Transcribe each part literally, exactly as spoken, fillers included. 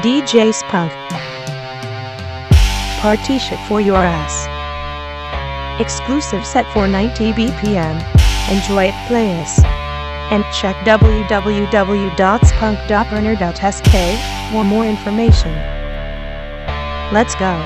D J Spunk. Party shit for your ass. Exclusive set for ninety B P M. Enjoy it, play us. And check w w w dot spunk dot burner dot s k for more information. Let's go.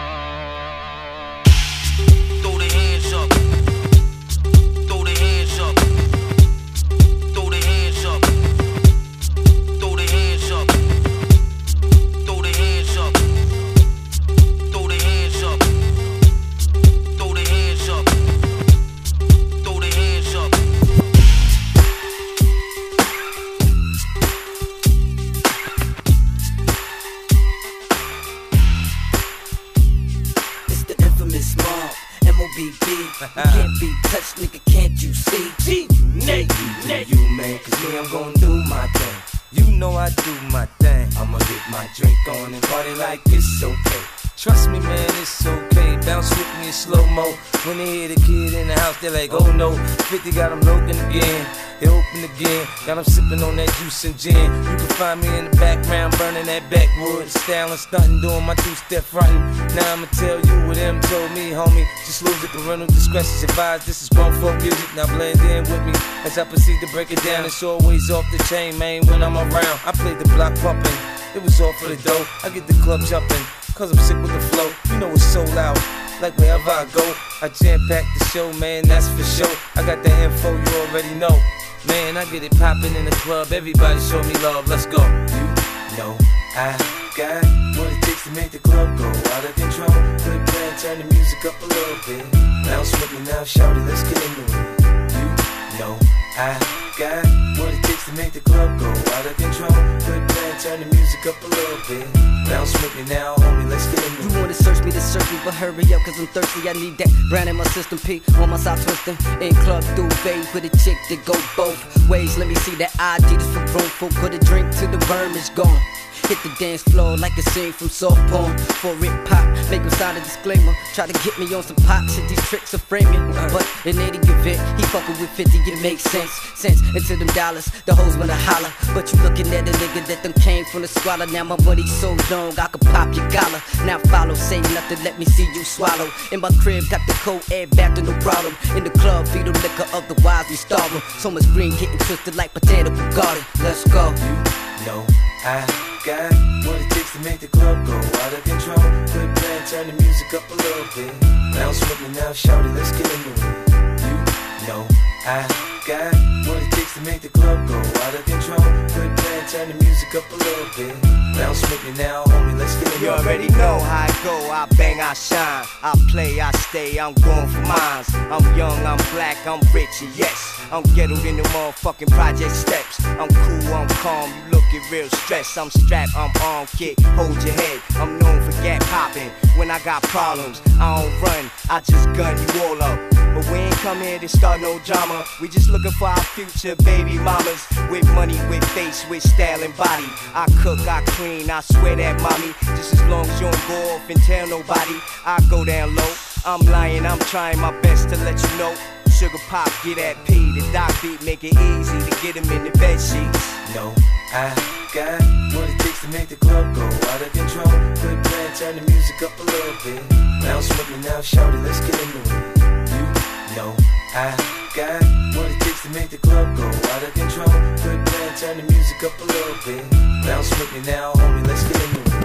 Can't be touched, nigga, can't you see? G, Nate, Nate, you man, cause me, I'm gon' do my thing. You know I do my thing. I'ma get my drink on and party like it's okay. Trust me, man, it's okay. Bounce with me in slow-mo. When they hear the kid in the house, they're like, oh no. fifty got them looking again. They open again. Got them sipping on that juice and gin. You can find me in the background, burning that backwood. Styling, stunting, doing my two-step frontin'. Now I'ma tell you what them told me, homie. Just lose it, parental discretion's advised. This is grown folk music, now blend in with me. As I proceed to break it down, it's always off the chain, man, when I'm around. I play the block pumping. It was all for the dough. I get the club jumping. Cause I'm sick with the flow, you know it's so loud. Like wherever I go, I jam-pack the show, man, that's for sure. I got the info, you already know. Man, I get it poppin' in the club, everybody show me love, let's go. You know I got what it takes to make the club go out of control. Good plan, turn the music up a little bit. Bounce with me now, shout it, let's get into it. You know I got what it takes to make the club go out of control. Good plan, turn the music up a little bit. Bounce with me now, homie, let's get into it. You wanna search me to search me, but hurry up, cause I'm thirsty. I need that brand in my system, P on my side twisting. In club duvet with a chick that go both ways. Let me see that I D, this for room full. Put a drink to the burn, it's gone. Hit the dance floor like a scene from soft porn. For it pop, make him sign a disclaimer. Try to get me on some pop shit, these tricks are framing. But in any event, he fucking with fifty, it makes sense. Sense into them dollars, the hoes wanna holler. But you looking at a nigga that done came from the squalor. Now my money's so long, I could pop your collar. Now follow, say nothing, let me see you swallow. In my crib, got the cold air back to no problem. In the club, feed the liquor, otherwise we starve. So much green getting twisted like potato garden. Let's go. You know I got what it takes to make the club go out of control. Good plan, turn the music up a little bit. Bounce with me now, shout it, let's get into it. You know I got what it takes to make the club go out of control. Good plan, turn the music up a little bit. Bounce with me now, homie, let's get into it. You already know how I go, I bang, I shine. I play, I stay, I'm going for mines. I'm young, I'm black, I'm rich, and yes, I'm ghettoed in the motherfucking project steps. I'm cool, I'm calm, you looking real stressed. I'm strapped, I'm armed, kid, hold your head. I'm known for gap popping. When I got problems, I don't run, I just gun you all up. But we ain't come here to start no drama. We just looking for our future baby mamas. With money, with face, with style and body. I cook, I clean, I swear that mommy. Just as long as you don't go off and tell nobody, I go down low. I'm lying, I'm trying my best to let you know. Sugar pop, get that P, the doc beat, make it easy to get him in the bed sheets. No, I got what it takes to make the club go out of control. Good plan, turn the music up a little bit. Bounce with me now, shout it, let's get into it. You know I got what it takes to make the club go out of control. Good plan, turn the music up a little bit. Bounce with me now, homie, let's get into it.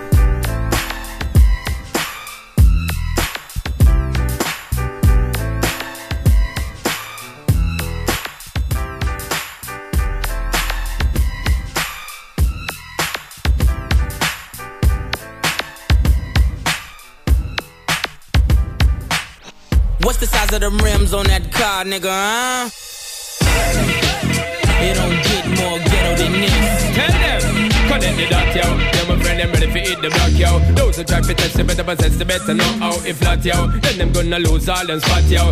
What's the size of the rims on that car, nigga, huh? It don't get more ghetto than this. Tell them, connect the dot, yo. Yeah, my friend, them ready for hit the block, yo. Those who try to test, they better possess, they better know how if not, yo. Then them gonna lose all them spot, yo.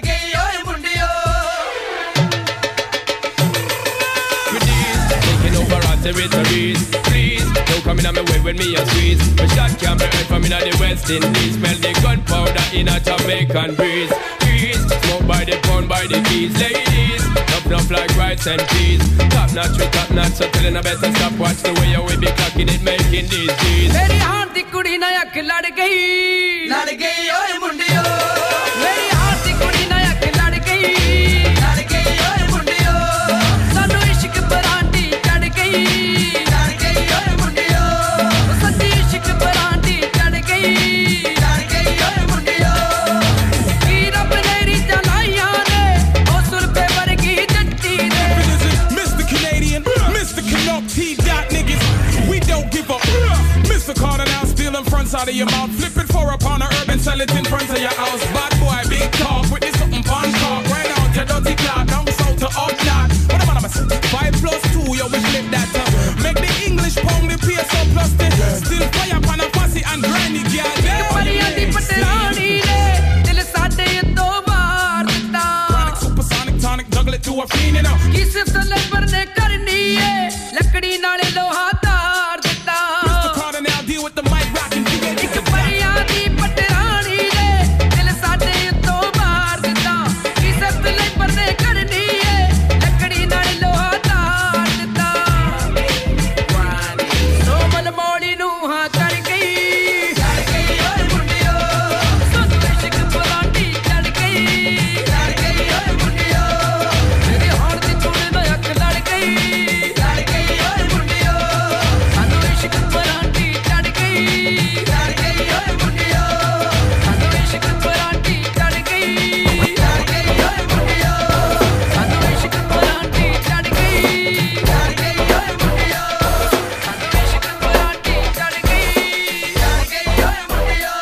With these, taking over our territories. Please, don't come in on my way when me a squeeze. My shot can't be heard from in the West Indies. Smell the gunpowder in a Jamaican breeze. Breeze, Smoke by the pound, by the keys. Ladies, nuff nuff like rice and peas. Top notch with top notch, so tellin' I better stop. Watch the way you will be clocking it, making these G's. मेरी हाथ दी कुड़ी ना अख लड़ गई, लड़ गई ओए मुंडियो. मेरी हाथ दी कुड़ी ना अख लड़ गई, लड़ गई ओए मुंडियो. सानू इश्क बरांडी चढ़ गई, चढ़ गई ओए मुंडियो. सच्ची इश्क बरांडी चढ़ गई, चढ़ गई ओए मुंडियो. की रब ने रीता लाइयां ने, ओ सुरपे वर्गी जट्टी ने. Mister Canadian, Mister Canuck, T-Dot niggas, we don't give up. Mister Carter now stealing fronts out of your mouth. Flip it for upon a herb and sell it in front of your house. Bad boy, big talk, with this something fun talk. Right out your dirty clock, down south to up knock. What am I saying? Five plus two, yo, we flip that up. Make the English pound, the P S O plus the still fire upon a fussy and granny girl. Chronic, supersonic, tonic, juggle it to a fiend, you know. किस सले पर ने करनी है लकड़ी नाले लोहा तार देता. Mister Carter now deal with the mic rocking. एक परियां दी पटरानी ने दिल साडे तो मार देता. किस सले पर ने करनी है लकड़ी नाले लोहा तार देता. सोमल मोड़ी नू हां कर गई, चढ़ गई ओए मुंडियो. सोनू इश्क बरांडी चढ़ गई, चढ़ गई ओए मुंडियो. मेरी हाथ दी कुड़ी ना अख लड़ गई, लड़ गई ओए मुंडियो. सानू इश्क बरांडी चढ़ गई, चढ़ गई ओए मुंडियो. सानू इश्क बरांडी चढ़ गई, चढ़ गई ओए मुंडियो. सानू इश्क बरांडी चढ़ गई, चढ़ गई ओए मुंडियो. सानू इश्क बरांडी चढ़ गई, चढ़ गई ओए मुंडियो.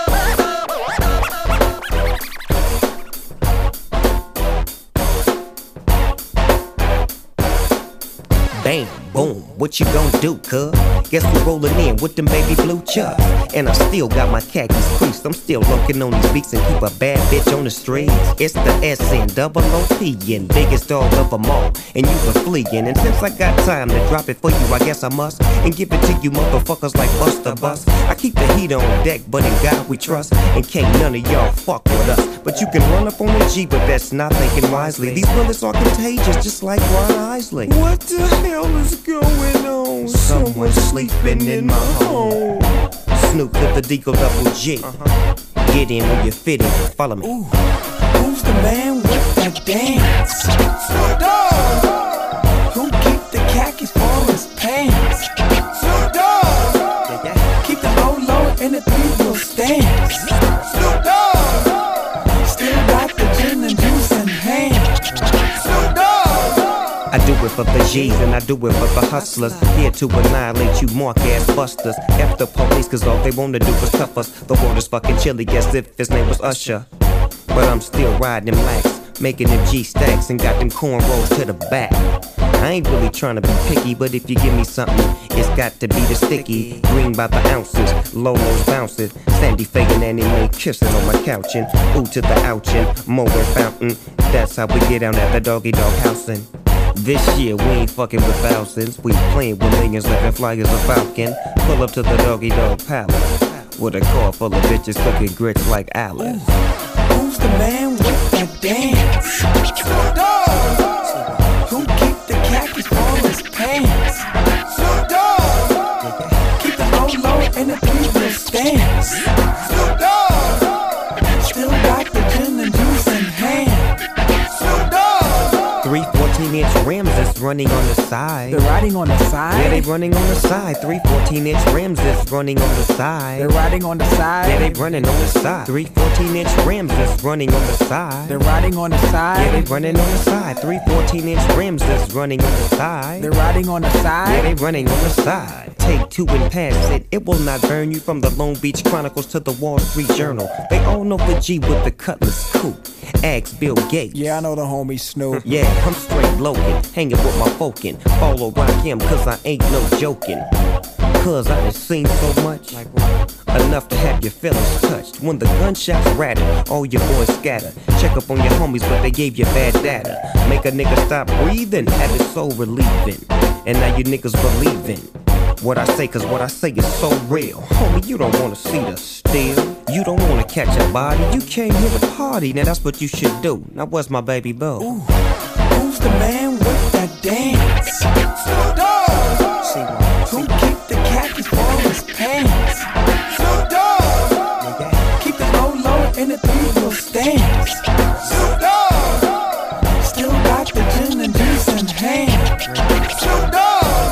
Bang, boom, what you gon' do, cuz? Guess we rollin' in with them baby blue chucks. And I still got my khakis creased. I'm still looking on these beats and keep a bad bitch on the streets. It's the S N double O P and biggest dog of them all. And you a fleein'. And since I got time to drop it for you, I guess I must. And give it to you motherfuckers like Buster Bus. I keep the heat on deck, but in God we trust. And can't none of y'all fuck with us. But you can run up on the G, but that's not thinking wisely. These bullets are contagious, just like Ron Isley. What the hell is going on? Someone sleeping in my home. Snoop with the Deagle double G. Get in when you fit in. Follow me. Ooh, who's the man with that dance? Snoop Dogg. Who keep the khakis for his pants? Snoop Dogg. Keep the low low in the three wheel stance. Snoop Dogg. Still got the gin and juice in hand. Snoop Dogg. I do it for the G's and I do it for the hustlers. Here to annihilate you mark ass busters. F the police cause all they wanna do is cuff us. The world is fucking chilly as if his name was Usher. But I'm still riding them lax, making them G stacks and got them cornrows to the back. I ain't really trying to be picky, but if you give me something, it's got to be the sticky. Green by the ounces, Lolo's bouncing. Sandy Faye and Annie Mae kissing on my couch and ooh to the ouchin', Moet fountain. That's how we get down at the doggy dog housing. This year we ain't fucking with thousands. We playin' with millions, living fly as a falcon. Pull up to the doggy dog palace with a car full of bitches cooking grits like Alice. Ooh, who's the man with that dance? Snoop Dogg. Who keep the khakis for his pants? Snoop Dogg. Keep the low low in the three wheel stance. Snoop Dogg. Still got the gin and juice in hand. Snoop Dogg. Three fourteen inch rims that's running on the side. They're riding on the side? Yeah, they running on the side. Three fourteen inch rims that's running on the side. They're riding on the side? Yeah, they running on the side. Three fourteen inch rims that's running on the side. They're riding on the side? Yeah, they running on the side. Three fourteen inch rims that's running on the side. They're riding on the side? Yeah, they running on the side. Take two and pass it. It will not burn you from the Long Beach Chronicles to the Wall Street Journal. They all know the G with the Cutlass coupe. Ask Bill Gates. Yeah, I know the homie Snoop. Yeah, I'm straight loaded, hanging with my folkin'. Follow rock him, cause I ain't no joking. Cause I done seen so much, enough to have your feelings touched. When the gunshots rattle, all your boys scatter. Check up on your homies, but they gave you bad data. Make a nigga stop breathing, have it so relieving. And now you niggas believing what I say, cause what I say is so real. Homie, you don't wanna see the steal. You don't wanna catch a body. You came here to party, now that's what you should do. Now where's my baby boo? Ooh, who's the man with that dance? Snoop Dogg. See what? Who kicked the khakis for his pants? Snoop Dogg. Keep the low low in the three-wheel stance. Snoop Dogg. Still got the gin and juice in hand. Snoop Dogg.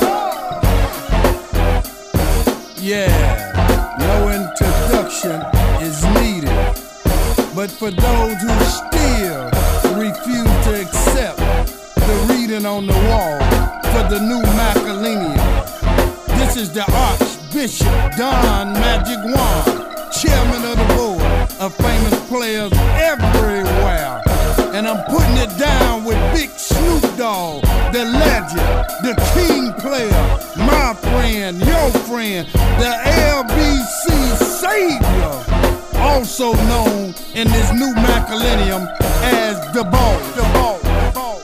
Yeah, no introduction is needed. But for those who still refuse to accept the reading on the wall for the new Macarlenium, this is the Archbishop Don Magic Wand, chairman of the board of famous players everywhere. And I'm putting it down with Big Snoop Dogg, the legend, the king player, my friend, your friend, the L B C savior, also known in this new Macarlenium as the Ball. The Ball. The Ball.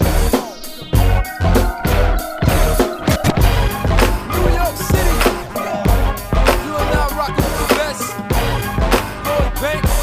New York City, you are now rocking with the best. Lloyd Banks,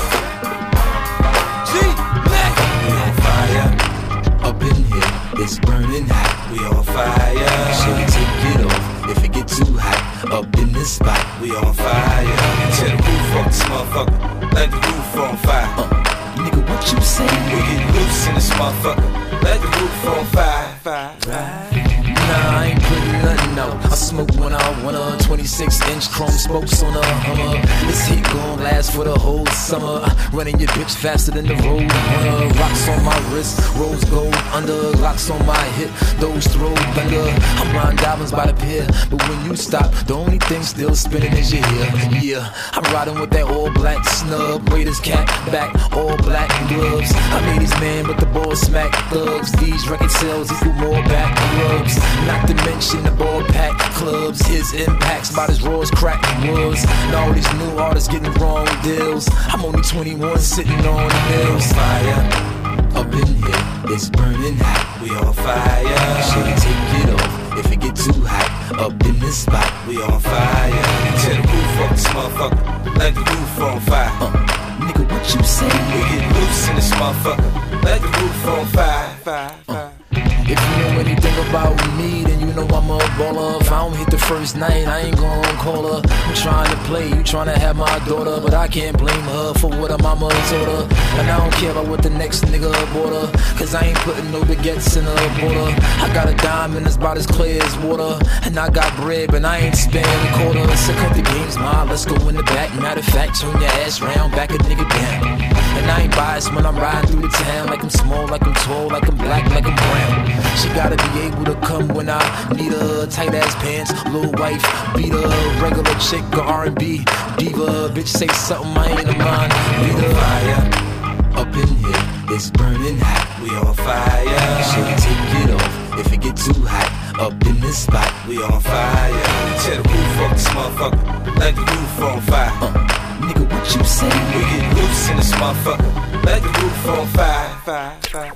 G-Mac. We on fire, up in here, it's burning hot. We on fire, should we take it off if it get too hot? Up in this spot, we on fire. Tear the roof off this motherfucker, let the roof on fire. Uh, nigga, what you say? We get loose in this motherfucker, let the roof on fire. Fire, fire. Nah, I ain't putting nothing out. I smoke when I wanna. twenty-six inch chrome spokes on a Hummer. This heat gon' last for the whole summer. Running your bitch faster than the road runner. Rocks on my wrist, rose gold under. Locks on my hip, those throw thunder. I'm riding diamonds by the pier, but when you stop, the only thing still spinning is your ear. Yeah, I'm riding with that all black snub. Raiders cat back, all black gloves. I made these man with the ball smack thugs. These record sales equal more back rubs. Not to mention the ball pack clubs. His impacts about as raw as crack was. And all these new artists getting wrong deals. I'm only twenty-one sitting on the hills. Fire, up in here, it's burning hot. We on fire, should we take it off if it get too hot? Up in this spot, we on fire. Tear the roof off this motherfucker, let the roof on fire. Uh, nigga, what you say? We get loose in this motherfucker, let the roof on fire. Fire, fire. If you know anything about me, then you know I'm a baller. If I don't hit the first night, I ain't gon' call her. I'm trying to play, you trying to have my daughter, but I can't blame her for what her mama told her. And I don't care about what the next nigga bought her, cause I ain't putting no baguettes in her border. I got a diamond that's about as clear as water, and I got bread, but I ain't spending a quarter. So cut the games, ma, let's go in the back. Matter of fact, turn your ass round, back a nigga down. And I ain't biased when I'm riding through the town, like I'm small, like I'm tall, like I'm black, like I'm brown. She gotta be able to come when I need her. Tight ass pants, little wife, beat her. Regular chick or R and B diva. Bitch say something I ain't a mind. We on fire, up in here, it's burning hot. We on fire, should we take it off if it get too hot? Up in this spot, we on fire. Tear the roof off this motherfucker, let the roof on fire. Uh, nigga, what you say? We get loose in this motherfucker, let the roof on fire. Fire, fire.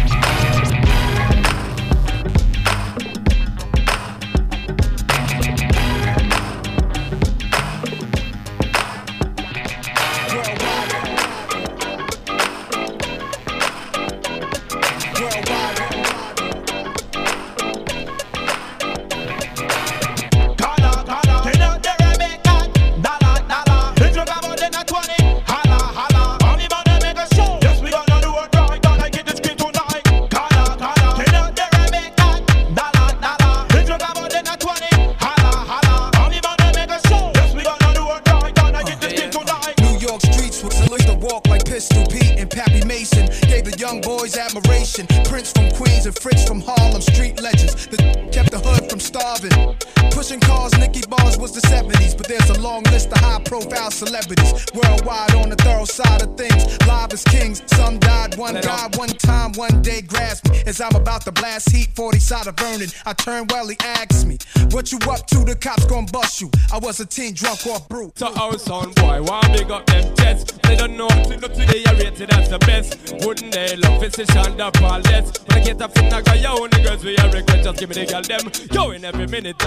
Celebrities worldwide on the thorough side of things. Live as kings, some died, one died, one time, one day grasped me as I'm about to blast heat, forty side of Vernon. I turned well, he asked me, what you up to? The cops gon' bust you. I was a teen drunk off brew. So our son boy, want big up them jets. They don't know what to do today, I rated as the best. Wouldn't they love physician, the pallets? When I get a fin, I got yo, the girls we a regret, just give me the girl them. Yo, in every minute I'm with it for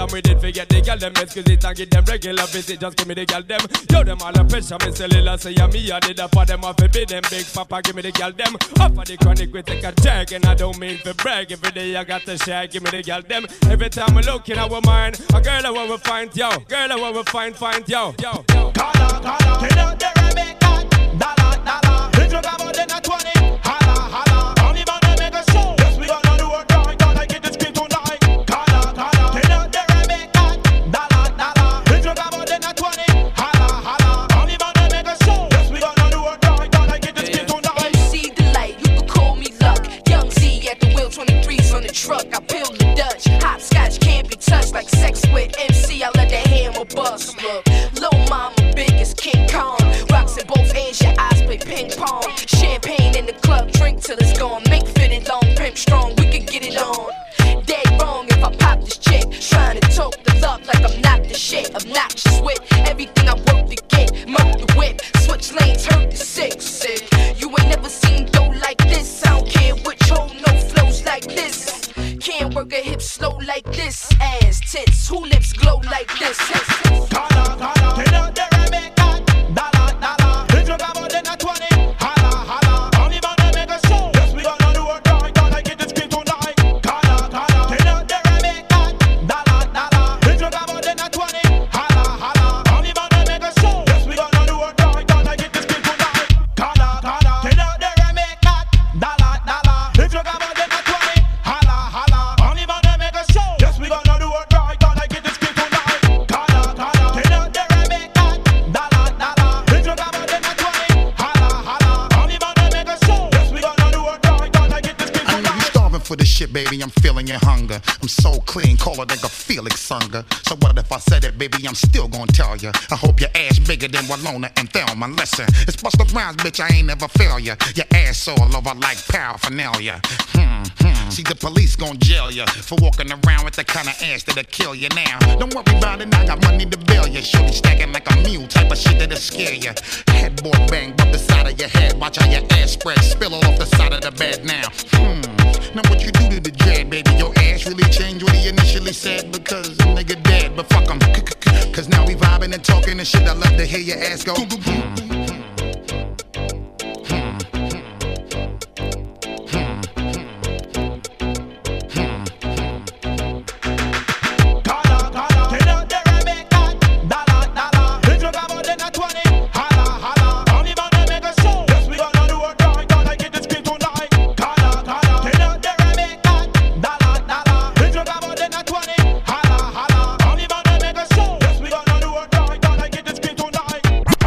forget the girl them exquisite and give them regular visit. Just give me the girl them. Yo, them all the pressure. Me say Lila say yeah, me I did up for them. I fi be them big papa. Give me the girl them. Up for the chronic we take a jag and I don't mean for brag. Every day I got the shag. Give me the girl them. Every time I look in our mind, a girl I want to find yo. Girl I want to find find yo. Yo. Yo. Cala, cala, get out there and make that dollar, dollar. If you got more than a twenty, holla, holla. Only man to make a show. Yes, we gonna do it right. Gonna get this kid tonight. Cala, cala, get out there and make that dollar, dollar. If you got more than a twenty, holla, holla. Only man to make a show. Yes, we gonna do it right. Gonna get this kid tonight. M C Delight, you can call me Luck. Young Z at the wheel, twenty-threes on the truck. I peel the Dutch. Hopscotch can't be touched like sex with M C. I let the hammer bust. Look, Lil Mama big as King Kong. Rocks in both hands, your eyes play ping pong. Champagne in the club, drink till it's gone. Make fitted long, pimp strong, we can get it on. Dead wrong if I pop this chick. Trying to talk the love like I'm not the shit. Obnoxious with everything I work to get. Murk the whip, switch lanes, hurt the sick, sick. You ain't never seen dough like this. I don't care which hole, no flows like this. Can't work a hip slow like this. Ass tits, who lips glow like this? Cala, cala, get out there and make that dollar, dollar. If you got more than a twenty, holla, holla. Only man to make a show. Yes, we gonna do it right. Gonna get this kid tonight. Cala, cala, get out there and make that dollar, dollar. If you got more than a twenty, holla, holla. Only man to make a show. Yes, we gonna do it right. Gonna get this kid tonight. Cala, cala, get out there and make that dollar, dollar. If you got more than a twenty, holla, holla. Only man to make a show. Yes, we gonna do it right. Gonna get this kid tonight. Cala, cala, get out there and make that dollar, dollar. If you got more than a twenty, holla, holla. Only man to make a show. Yes, we gonna do it right. Gonna get this kid I know tonight. you starving for this shit, baby. I'm feeling your hunger. I'm so clean, call it like a Felix Unger. So what if I said it, baby? I'm still gonna tell ya. I hope your ass bigger than Walona and Thelma. Listen, it's Busta Rhymes, bitch. I ain't never fail ya. Your ass all over like paraphernalia. Hmm, hmm. See, the police gon' jail ya for walking around with the kind of ass that'll kill you now. Don't worry about it, I got money to bail ya. Shorty stacking like a mule, type of shit that'll scare ya. Headboard bang, bump the side of your head. Watch how your ass spread, spill all off the side of the bed now. Hmm. Now what you do to the dread, baby? Your ass really changed what he initially said because the nigga dead, but fuck him. Cause now we vibing and talking and shit. I love to hear your ass go. Cala, cala, get out there and make that dollar, dollar. If you got more than a twenty, holla, holla. Only man to make a show. Yes, we gonna do it right. Gonna get this kid tonight. Cala, cala, get out there and make that dollar, dollar. If you got more than a twenty, holla, holla. Only man to make a show. Yes, we gonna do it right. Gonna get this kid tonight.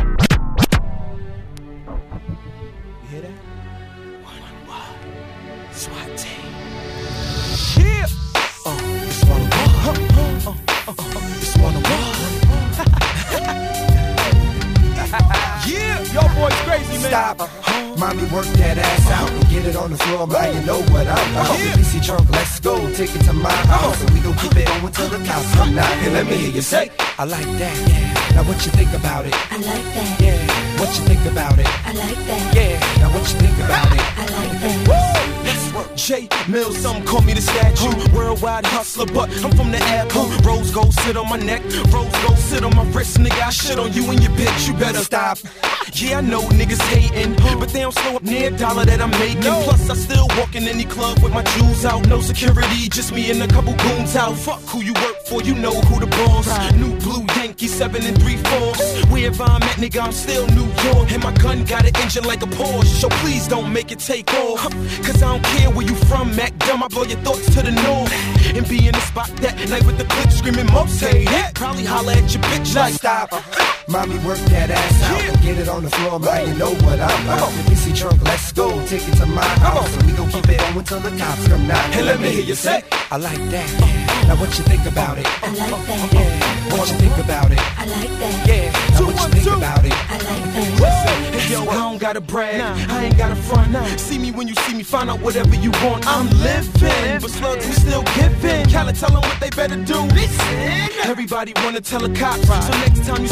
You hear that? One, one, SWAT team. Yeah. Uh, just wanna walk. Uh, uh, uh, uh, just wanna walk. Yeah. Yo, boy's crazy, man. Stop. Mommy, work that ass out and get it on the floor, man. You know what I'm about. Yeah. P C trunk, let's go. Take it to my house and we gon' keep it going till the cops come knocking. Let me hear you say, I like that. Yeah. Now what you think about it? I like that. Yeah. What you think about it? I like that. Yeah. Now what you think about it? I like that. Woo! Let's work. J Mills, some call me the statue. Worldwide hustler, but I'm from the airport. Rose gold sit on my neck, rose gold sit on my wrist. Nigga, I shit on you and your bitch. You better stop. Yeah, I know niggas hating, but they don't slow up near a dollar that I'm making. Plus, I still walk in any club with my jewels out. No security, just me and a couple goons out. Fuck who you work for, you know who the boss. New blue Yankee, seven and three fourths. Wherever I'm at, nigga, I'm still New York. And my gun got an engine like a Porsche, so please don't make it take off. Cause I don't care where you from, Mac dumb, I blow your thoughts to the north. And be in the spot that night with the clip screaming, most hate it. Probably holla at your bitch like, stop. Mommy, work that ass out and get it on the floor, man. You know what I'm about. The P C trunk, let's go. Take it to my house and we gon' keep it going till the cops come knocking. Hey, let me hear you say, I like that. Now what you think about it? I like that. Yeah. What you think about it? I like that. Yeah. Now what you think about it? I like that. hey yo, I don't gotta brag, I ain't gotta front. See me when you see me, find out whatever you want. I'm living, but slugs we still giving. Cali, tell them what they better do. Listen. Everybody wanna tell the cops, so next time you see a detective,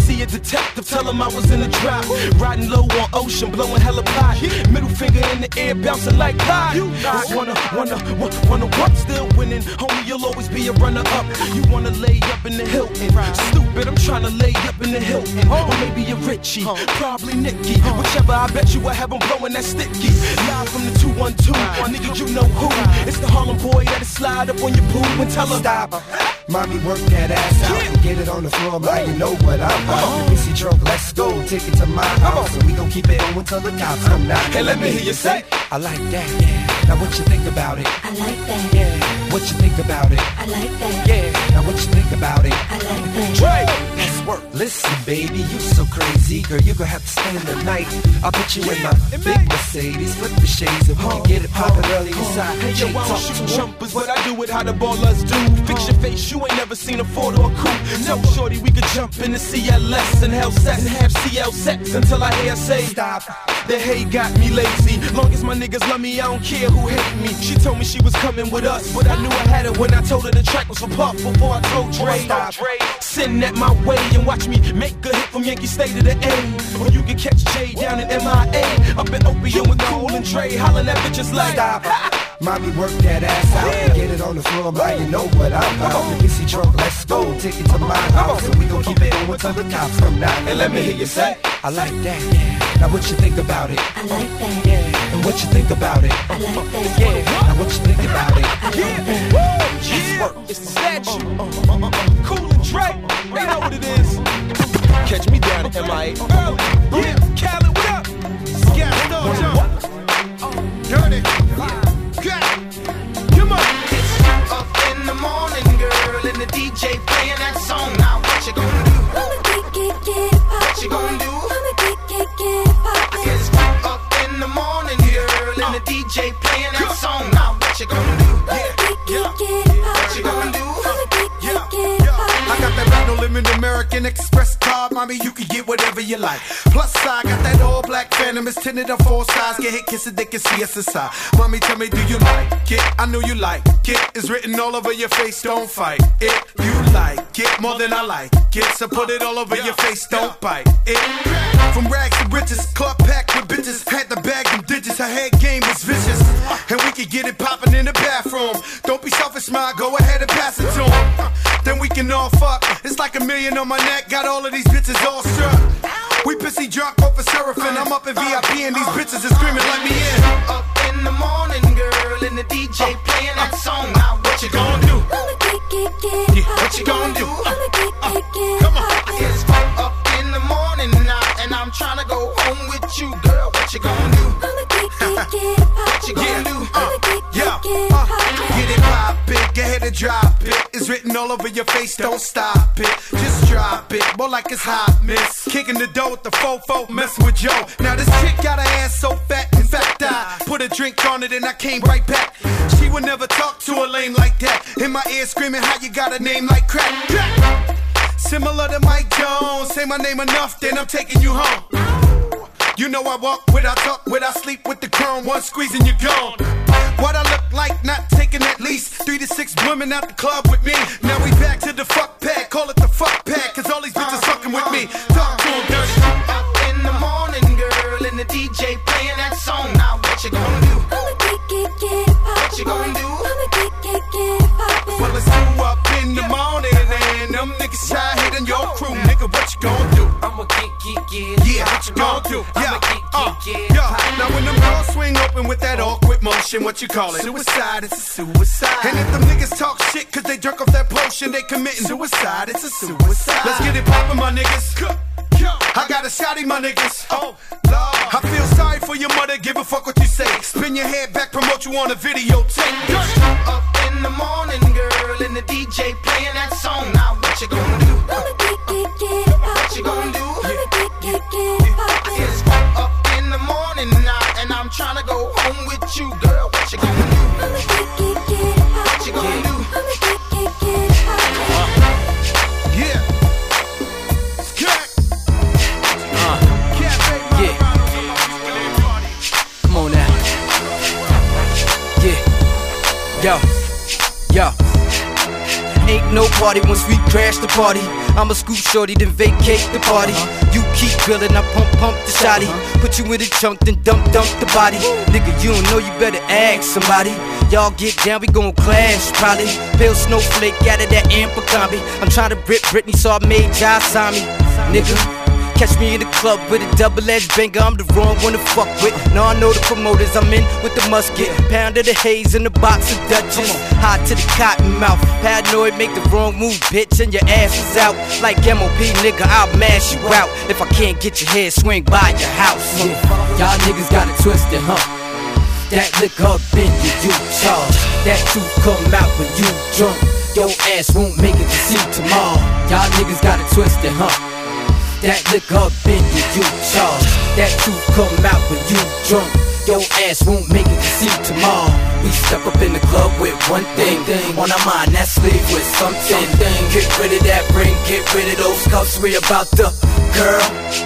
detective, tell him I was in the drop. Riding low on ocean, blowing hella pot. Middle finger in the air, bouncing like pie. Wanna, wanna, wanna, wanna work, still winning. Homie, you'll always be a runner up. You wanna lay up in the Hilton. Stupid, I'm trying to lay up in the Hilton. Or maybe a Richie, probably Nicky. Whichever, I bet you I have him blowing that sticky. Live from the two one two, nigga, you know who. It's the Harlem boy that'll slide up on your pool and tell her stop. Mommy, work that ass out and get it on the floor, man. You know what I'm about. If you drunk, let's go. Take it to my house and we gon' keep it going till the cops come down. Hey, let me hear you say, I like that. Yeah. Now what you think about it? I like that. Yeah. What you think about it? I like that. Yeah. Now what you think about it? I like that. Dre, let's work. Listen, baby, you so crazy, girl. You gon' have to spend the night. I'll put you in my big Mercedes, flip the shades, and we can get it poppin' early inside. hey, yo, I don't shoot jumpers, but I do it how the ballers do. Fix your face, you ain't never seen a Ford or a coupe. No, shorty, we could jump in the C L S and hell set and have C L sex until I hear say stop. The hate got me lazy. Long as my niggas love me, I don't care who hate me. She told me she was coming with us, but I knew I had her when I told her the track was for Puff before I told Dre. Stop. Send that my way and watch me make a hit from Yankee State to the A. Or you can catch Jay down in M I A. Up in Opium with Cool and Dre, hollering at bitches like stop. Mommy, work that ass out and get it on the floor, man. You know what I'm about. If you see drunk, let's go. Take it to my house and we gon' keep it going till the cops come down. And let me hear you say, I like that. Yeah. Now what you think about it? I like that. Yeah. And what you think about it? I like that. Yeah. Now what you think about it? I like that. Yeah, it's the statue. Cool and Dre, they know what it is. Catch me down at M I A early. Yeah, Khaled, what up? Scat, no, jump. Dirty. Come on. It's up in the morning, girl, and the D J playing that song. Now what you gonna do? I'ma get, get, get poppin'. What you gonna do? I'ma get, get, get poppin'. It's up in the morning, girl, and the D J playing that song. Now what you gonna do? I'ma get, get, get poppin'. What you gonna do? I'ma get, get, get poppin'. I got that Rhino Limit American Express card, mommy, you can get whatever you like. Plus, I got that all black Phantom, it's tinted on four sides. Get hit, kiss it, they can see us inside. Mommy, tell me, do you like it? I know you like it. It's written all over your face, don't fight it. You like it more than I like it, so put it all over your face, don't bite it. From rags to riches, club packed with bitches. Had to bag them digits, her head game was vicious. And we could get it poppin' in the bathroom. Don't be selfish, ma, go ahead and pass it to him. Then we can all fuck. It's like a million on my neck, got all of these bitches all struck. We busy drunk off a seraphim. I'm up in V I P and these bitches is screaming, let me in. Up in the morning, girl, and the D J playing that song. Now what you gonna do? I'ma get, get, get yeah, what you gonna do? I'ma get, get, get Come on. poppin'. It's up in the morning now, and I'm trying to go home with you, girl. What you gonna do? I'ma get, get, get poppin'. What you gonna do? I'ma get, get, Yeah, get uh, poppin'. get it poppin', go ahead and drop it. It's written all over your face, don't stop it. Just drop it, more like it's hot, miss. Kicking the dough with the fofo, messing with Joe. Now this chick got her ass so fat, in fact I put a drink on it and I came right back. She would never talk to a lame like that. In my ear screaming how you got a name like crack. Crack. Similar to Mike Jones, say my name enough, then I'm taking you home. You know I walk without talk, without sleep with the chrome, one squeeze and you're gone. What I look like, not taking at least three to six women out the club with me. Now we back to the fuck pad, call it the fuck pad, cause all these bitches fucking with me. Talk to them dirty. Up in the morning, girl, and the D J playing that song. Now what you gonna do? I'ma get, get, get poppin'. What you gonna do? I'ma get, get, get poppin'. Well, it's two up in the morning, and them niggas try hitting your crew. Nigga, what you gonna do? I'ma get, get, get. Yeah, what you gonna do? Yeah, I'ma get, uh, get, get. yeah. Now when them doors swing open with that awkward motion, what you call it? Suicide, it's a suicide. And if them niggas talk shit cause they drunk off that potion, they committing suicide, it's a suicide. Let's get it poppin', my niggas. I got a shotty, my niggas. Oh, Lord. I feel sorry for your mother, give a fuck what you say. Spin your head back, promote you on a videotape. Up in the morning, girl, and the D J playing that song. Now what you gonna do? I'ma get, get, get poppin'. What you gonna do? I'ma get, get, get poppin'. It's up in the morning now, and I'm trying to go home with you, girl. What you gonna do? I'ma get, get, get poppin'. What you gonna do? I'ma get, get, get poppin'. Yeah. Yeah. Come on now. Yeah. Yo. Yo. ain't no party once we crash the party. I'ma scoop shorty, then vacate the party. You keep grilling, I pump, pump the shotty. Put you in the trunk, then dump, dump the body. Nigga, you don't know, you better ask somebody. Y'all get down, we gon' clash, probably. Pale snowflake out of that amper combi. I'm tryna rip Britney, so I made Josh sign me. Nigga, catch me in the club with a double-edged banger, I'm the wrong one to fuck with. Now I know the promoters, I'm in with the musket. Pound of the haze in the box of Dutchess. Hot to the cotton mouth, paranoid, make the wrong move, bitch, and your ass is out. Like M O P, nigga, I'll mash you out. If I can't get your head, swing by your house. Yeah. Y'all niggas got it twisted, huh? That liquor up in you, you charge. That truth come out when you drunk. Your ass won't make it to see tomorrow. Y'all niggas got it twisted, huh? That liquor up in you, you charge. That truth come out when you drunk. Your ass won't make it to see tomorrow. We step up in the club with one thing, thing on our mind, that's sleep with something. Get rid of that ring, get rid of those cuffs. We about to, girl.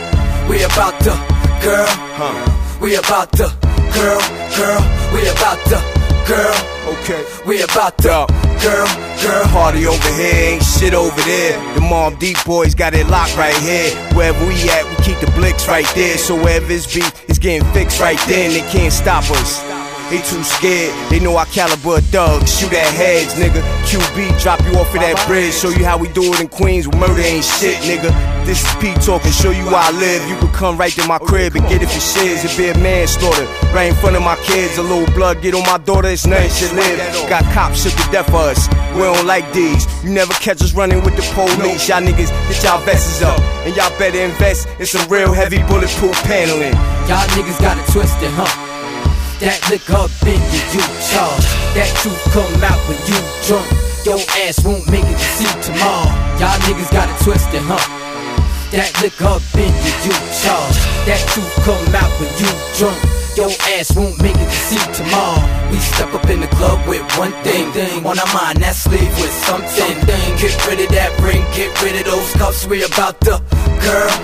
We about to, girl. Huh. We about to, girl, girl. We about to, girl. Okay. We about to, girl, girl. Party over here, ain't shit over there. The Mom Deep boys got it locked right here. Wherever we at, we keep the blicks right there. So wherever it's beef, it's getting fixed right there, and they can't stop us. They too scared, they know our caliber of thugs. Shoot at heads, nigga. Q B, drop you off of that bridge. Show you how we do it in Queens, where murder ain't shit, nigga. This is Pete talking, show you where I live. You can come right to my crib and get it for shiz. It be a manslaughter, right in front of my kids. A little blood get on my daughter, it's nothing should live. Got cops shook to death for us, we don't like these. You never catch us running with the police. Y'all niggas, get y'all vests up, and y'all better invest in some real heavy bulletproof paneling. Y'all niggas got it twisted, huh? That liquor up in you, you charge. That truth come out when you drunk. Your ass won't make it to see tomorrow. Y'all niggas got it twisted, huh? That liquor up in you, you charge. That truth come out when you drunk. Your ass won't make it to see tomorrow. We step up in the club with one thing, thing on our mind, that's sleep with something. Get rid of that ring, get rid of those cuffs. We about to, girl.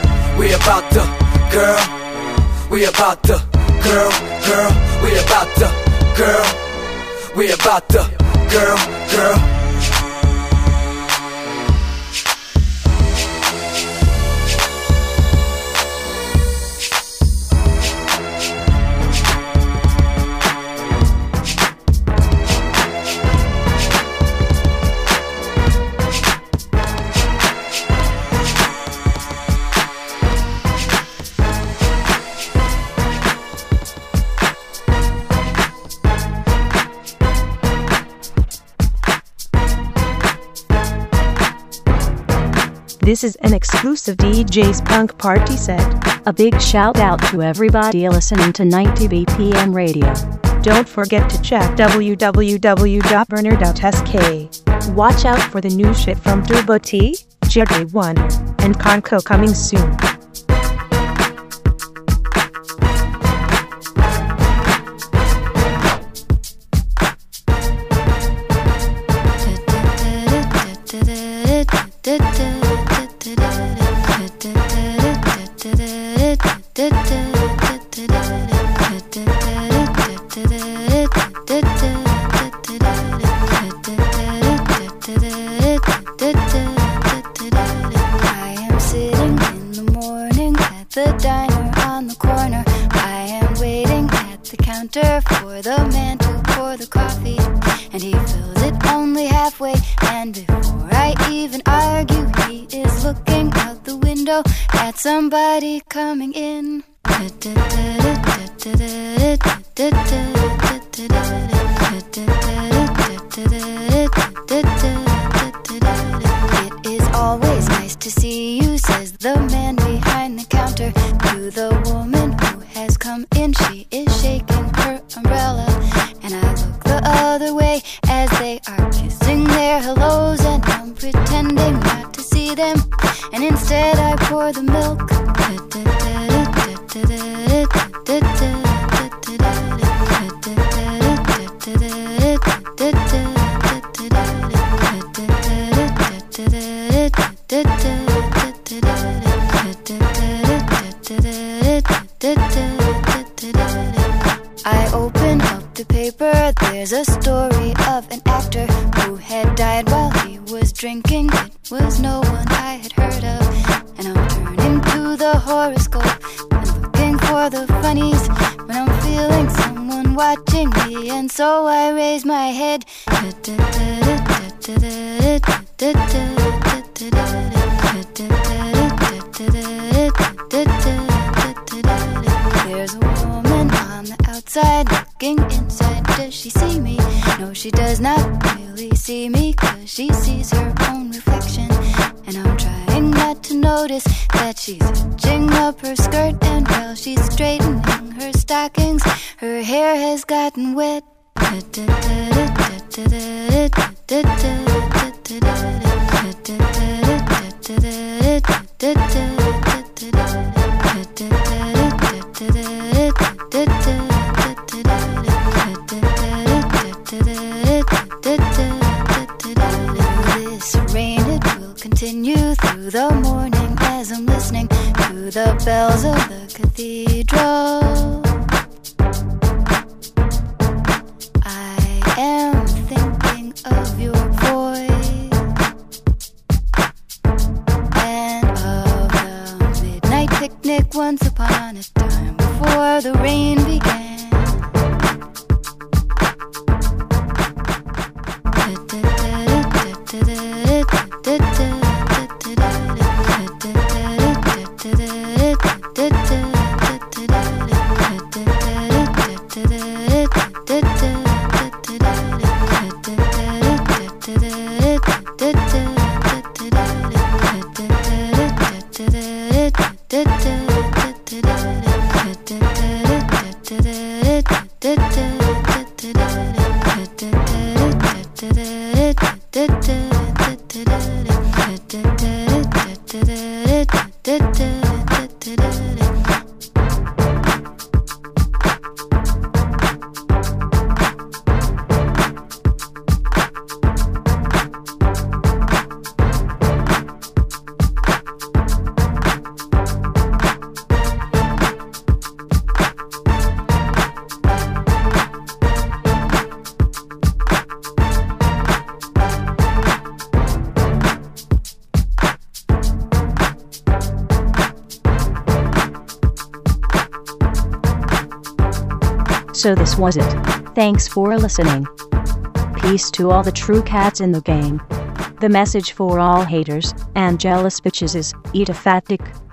We about to, girl. We about to, girl, girl. We about to, girl. We about to, girl, girl. This is an exclusive D J's Punk Party set. A big shout out to everybody listening to ninety B P M radio. Don't forget to check w w w dot burner dot s k. Watch out for the new shit from Turbo T, Jerry One, and Conco coming soon. For the man to pour the coffee, and he fills it only halfway. And before I even argue, he is looking out the window at somebody coming in. It is always nice to see you, says the man behind the counter to the woman who has come in. She is shaking her umbrella, and I look the other way as they are kissing their hellos, and I'm pretending not to see them, and instead I pour the milk. I open up the paper, there's a story of an actor who had died while he thinking it was no one I had heard of. And I'm turning to the horoscope and looking for the funnies when I'm feeling someone watching me. And so I raise my head. There's a woman on the outside looking inside. Does she see me? No, she does not really see me, 'cause she sees her own reflection. And I'm trying not to notice that she's hitching up her skirt, and while she's straightening her stockings, her hair has gotten wet. This rain, it will continue through the morning as I'm listening to the bells of the cathedral. I am thinking of your voice and of the midnight picnic once upon a time before the rain began. So this was it. Thanks for listening. Peace to all the true cats in the game. The message for all haters and jealous bitches is, eat a fat dick.